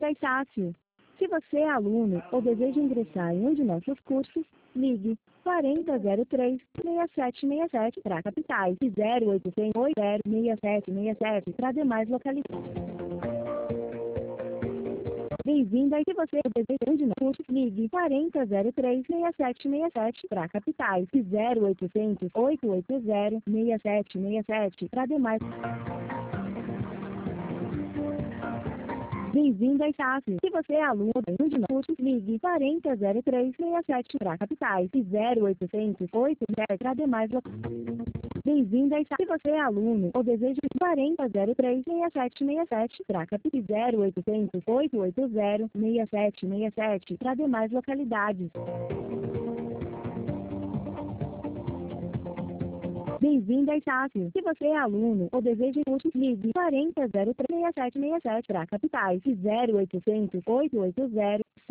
à Estácio. Se você é aluno ou deseja ingressar em um de nossos cursos, ligue 4003-6767 para capitais e 0800-6767 para demais localidades. Bem-vindo a se você deseja um de nossos cursos, ligue 4003-6767 para capitais e 0800-880-6767 para demais. Bem-vindo à Estácio. Se você é aluno de um de nossos cursos, ligue 4003-67 para capitais e 0800-880 para demais locais. Bem-vindo à Estácio. Se você é aluno ou deseja 4003-6767 para capitais e 0800-880-6767 para demais localidades. Bem-vindo à Estácio. Se você é aluno ou deseja cursos, ligue 4003-6767 para capitais e 0800-880